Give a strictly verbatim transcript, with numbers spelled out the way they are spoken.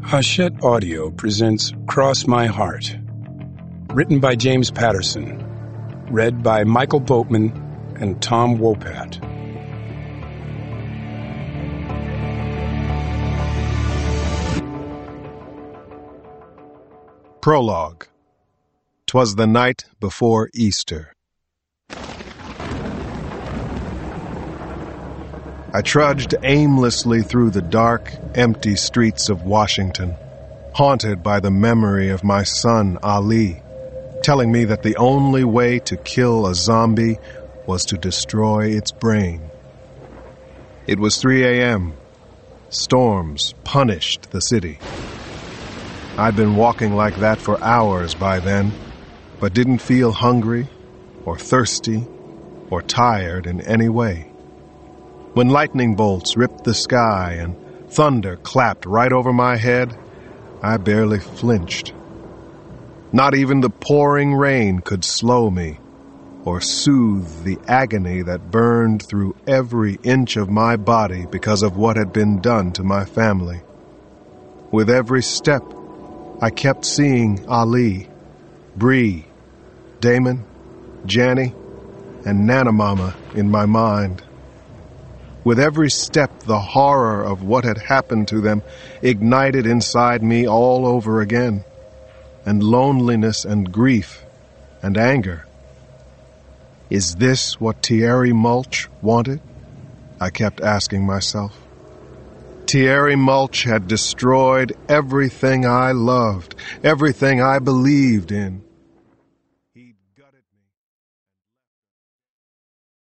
Hachette Audio presents Cross My Heart. Written by James Patterson. Read by Michael Boatman and Tom Wopat. Prologue. 'Twas the night before Easter. I trudged aimlessly through the dark, empty streets of Washington, haunted by the memory of my son Ali, telling me that the only way to kill a zombie was to destroy its brain. It was three a.m. Storms punished the city. I'd been walking like that for hours by then, but didn't feel hungry or thirsty or tired in any way. When lightning bolts ripped the sky and thunder clapped right over my head, I barely flinched. Not even the pouring rain could slow me or soothe the agony that burned through every inch of my body because of what had been done to my family. With every step, I kept seeing Ali, Bree, Damon, Janny, and Nana Mama in my mind. With every step, the horror of what had happened to them ignited inside me all over again, and loneliness and grief and anger. Is this what Thierry Mulch wanted? I kept asking myself. Thierry Mulch had destroyed everything I loved, everything I believed in.